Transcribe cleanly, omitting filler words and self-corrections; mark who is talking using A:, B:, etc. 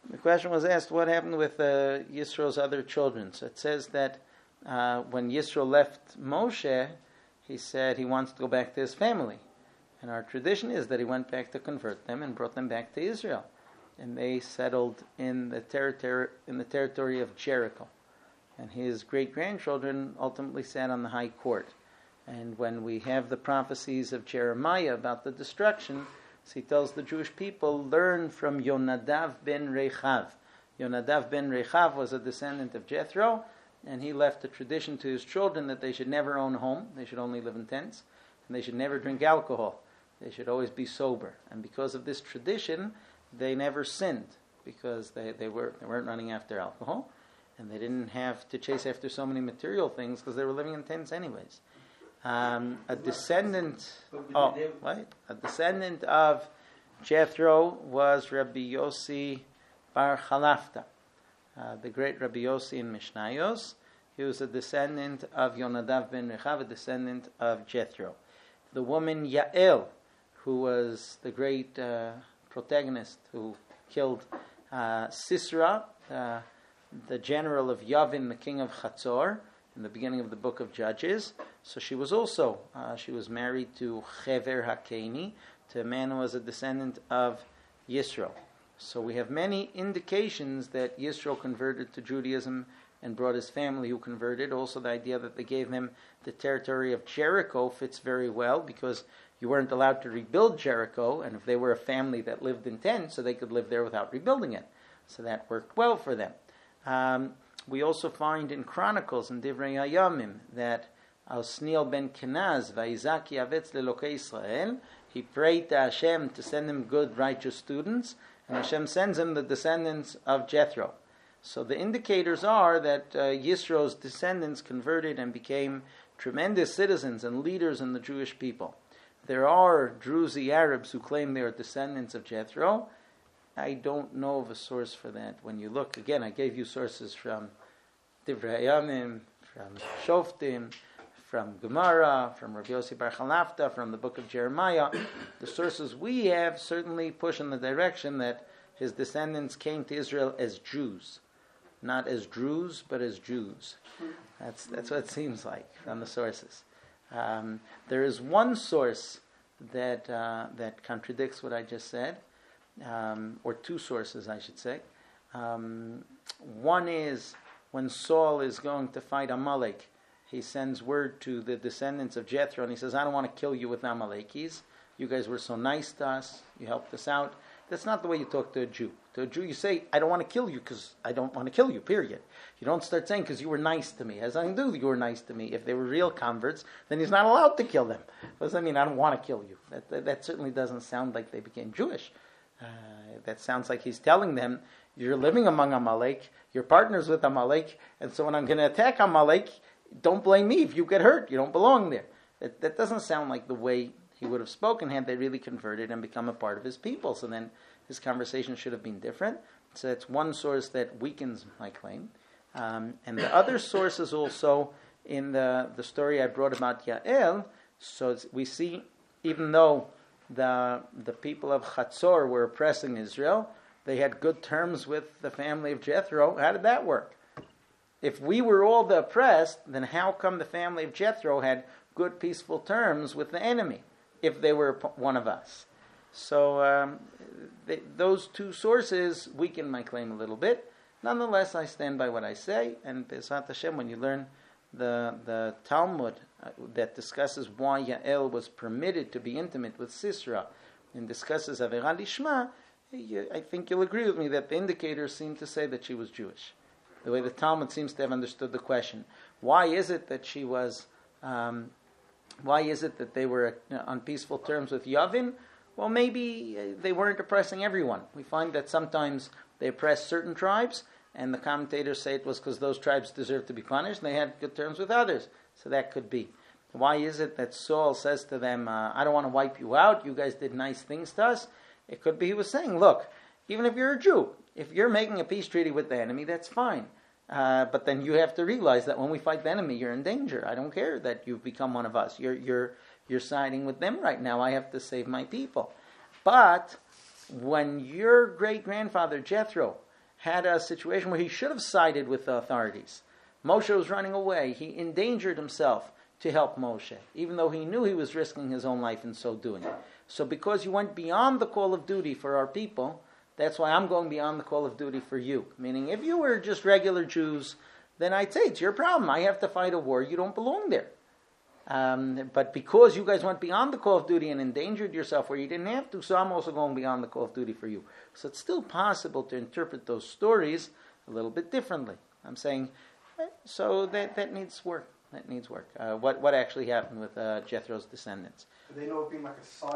A: The question was asked, what happened with Yisro's other children? So it says that when Yisro left Moshe, he said he wants to go back to his family. And our tradition is that he went back to convert them and brought them back to Israel. And they settled in the territory of Jericho. And his great-grandchildren ultimately sat on the high court. And when we have the prophecies of Jeremiah about the destruction, so he tells the Jewish people, learn from Yonadav ben Rechav. Yonadav ben Rechav was a descendant of Jethro, and he left a tradition to his children that they should never own a home, they should only live in tents, and they should never drink alcohol. They should always be sober. And because of this tradition, they never sinned, because they weren't running after alcohol, and they didn't have to chase after so many material things because they were living in tents anyways. A descendant of Jethro was Rabbi Yossi Bar Chalafta, the great Rabbi Yossi in Mishnayos. He was a descendant of Yonadav ben Rechav, a descendant of Jethro. The woman Yael, who was the great protagonist who killed Sisera, the general of Yavin, the king of Chatzor, in the beginning of the book of Judges. So she was also, she was married to Chever HaKeni, to a man who was a descendant of Yisro. So we have many indications that Yisro converted to Judaism and brought his family who converted. Also the idea that they gave him the territory of Jericho fits very well, because you weren't allowed to rebuild Jericho, and if they were a family that lived in tents, so they could live there without rebuilding it. So that worked well for them. We also find in Chronicles, in Divrei Hayamim, that Osniel ben Kenaz, Vayizak Yavetz leLokei Israel, he prayed to Hashem to send him good, righteous students, and Hashem sends him the descendants of Jethro. So the indicators are that Yisro's descendants converted and became tremendous citizens and leaders in the Jewish people. There are Druzi Arabs who claim they are descendants of Jethro. I don't know of a source for that. When you look, again, I gave you sources from Divrei Hayamim, from Shoftim, from Gemara, from Rabbi Yossi Bar Chalafta, from the book of Jeremiah. The sources we have certainly push in the direction that his descendants came to Israel as Jews. Not as Druze, but as Jews. That's what it seems like from the sources. There is one source that contradicts what I just said, or two sources, I should say. One is when Saul is going to fight Amalek, he sends word to the descendants of Jethro, and he says, I don't want to kill you with Amalekis. You guys were so nice to us. You helped us out. That's not the way you talk to a Jew. To a Jew, you say, I don't want to kill you because I don't want to kill you, period. You don't start saying, because you were nice to me. It has nothing to do with you were nice to me. If they were real converts, then he's not allowed to kill them. What does that mean? I don't want to kill you. That certainly doesn't sound like they became Jewish. That sounds like he's telling them, you're living among Amalek, you're partners with Amalek, and so when I'm going to attack Amalek, don't blame me if you get hurt. You don't belong there. That doesn't sound like the way he would have spoken had they really converted and become a part of his people. So then his conversation should have bbeen different. So that's one source that weakens my claim. And the other source is also in the story I brought about Yael. So we see, even though the people of Chatzor were oppressing Israel, they had good terms with the family of Jethro. How did that work? If we were all the oppressed, then how come the family of Jethro had good, peaceful terms with the enemy, if they were one of us? So those two sources weaken my claim a little bit. Nonetheless, I stand by what I say, and B'ezrat Hashem, when you learn the Talmud that discusses why Yael was permitted to be intimate with Sisera and discusses Averah Lishma, I think you'll agree with me that the indicators seem to say that she was Jewish. The way the Talmud seems to have understood the question. Why is it that she was, why is it that they were on peaceful terms with Yavin? Well, maybe they weren't oppressing everyone. We find that sometimes they oppressed certain tribes, and the commentators say it was because those tribes deserved to be punished, and they had good terms with others. So that could be. Why is it that Saul says to them, I don't want to wipe you out, you guys did nice things to us? It could be he was saying, look, even if you're a Jew, if you're making a peace treaty with the enemy, that's fine. But then you have to realize that when we fight the enemy, you're in danger. I don't care that you've become one of us. You're siding with them right now. I have to save my people. But when your great-grandfather Jethro had a situation where he should have sided with the authorities. Moshe was running away. He endangered himself to help Moshe, even though he knew he was risking his own life in so doing. So because you went beyond the call of duty for our people, that's why I'm going beyond the call of duty for you. Meaning, if you were just regular Jews, then I'd say it's your problem. I have to fight a war. You don't belong there. But because you guys went beyond the call of duty and endangered yourself where you didn't have to, so I'm also going beyond the call of duty for you. So it's still possible to interpret those stories a little bit differently. I'm saying, so that needs work. That needs work. What actually happened with Jethro's descendants?
B: Do they know it being like a sign?